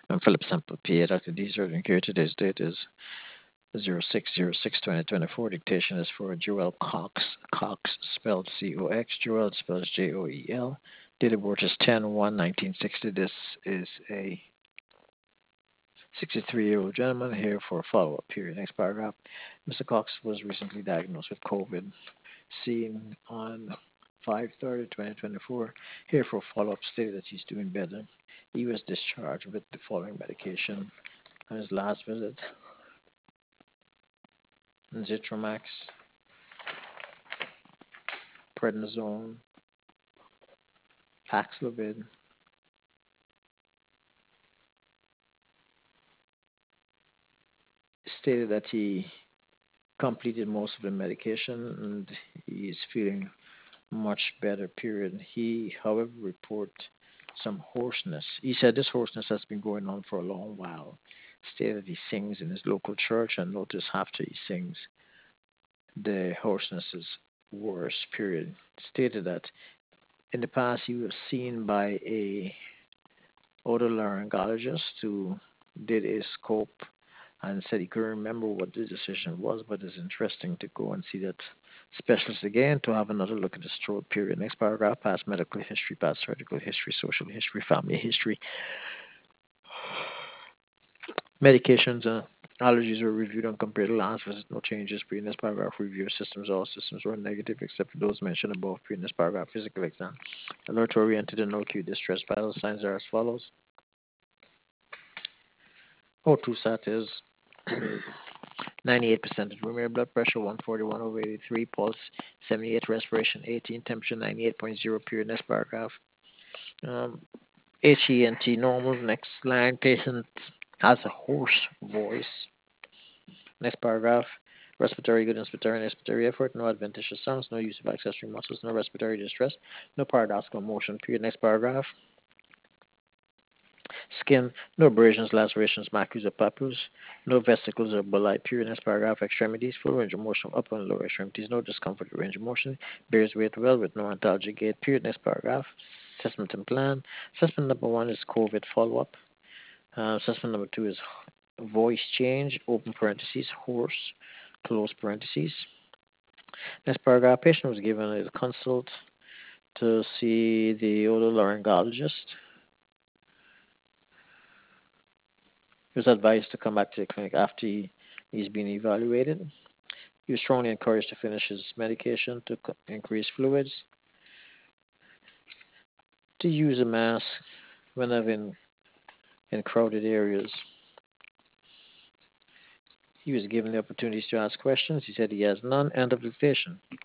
And Philip Sample PA, Dr. D. Surgeon here. Today's date is 06/06/2024. Dictation is for Joel Cox. Cox spelled Cox. Joel spells Joel. Date of birth is 10/1/1960. This is a 63-year-old gentleman here for a follow-up period. Next paragraph. Mr. Cox was recently diagnosed with COVID, seen on 5/30/2024. Here for follow-up, stated that he's doing better. He was discharged with the following medication on his last visit: Zithromax, prednisone, Paxlovid. Stated that he completed most of the medication and he is feeling much better. Period. He, however, report some hoarseness. He said this hoarseness has been going on for a long while. Stated he sings in his local church and notice after he sings the hoarseness is worse. Period. Stated that in the past he was seen by a otolaryngologist who did a scope and said he couldn't remember what the decision was, but it's interesting to go and see that specialist again to have another look at his throat. Period. Next paragraph: past medical history, past surgical history, social history, family history. Medications and allergies were reviewed and compared to last visit. No changes. Previous paragraph: review systems. All systems were negative except for those mentioned above. Previous paragraph: physical exam. Alert oriented and no acute distress. Vital signs are as follows: O2 sat is 98% of room air, blood pressure 141/83, pulse 78, respiration 18, temperature 98.0. Period. Next paragraph. Um, HENT normal. Next line: patient has a hoarse voice. Next paragraph: respiratory good, inspiratory and expiratory effort, no adventitious sounds, no use of accessory muscles, no respiratory distress, no paradoxical motion. Period. Next paragraph: skin, no abrasions, lacerations, macules, or papules, no vesicles or bulli. Period. Next paragraph: extremities, full range of motion, upper and lower extremities, no discomfort or range of motion, bears weight well with no antalgic gait. Period. Next paragraph: assessment and plan. Assessment number one is COVID follow-up. Assessment number two is voice change, open parentheses, hoarse, close parentheses. Next paragraph: patient was given a consult to see the otolaryngologist. He was advised to come back to the clinic after he's been evaluated. He was strongly encouraged to finish his medication to increase fluids, to use a mask whenever in crowded areas. He was given the opportunities to ask questions. He said he has none. End of dictation.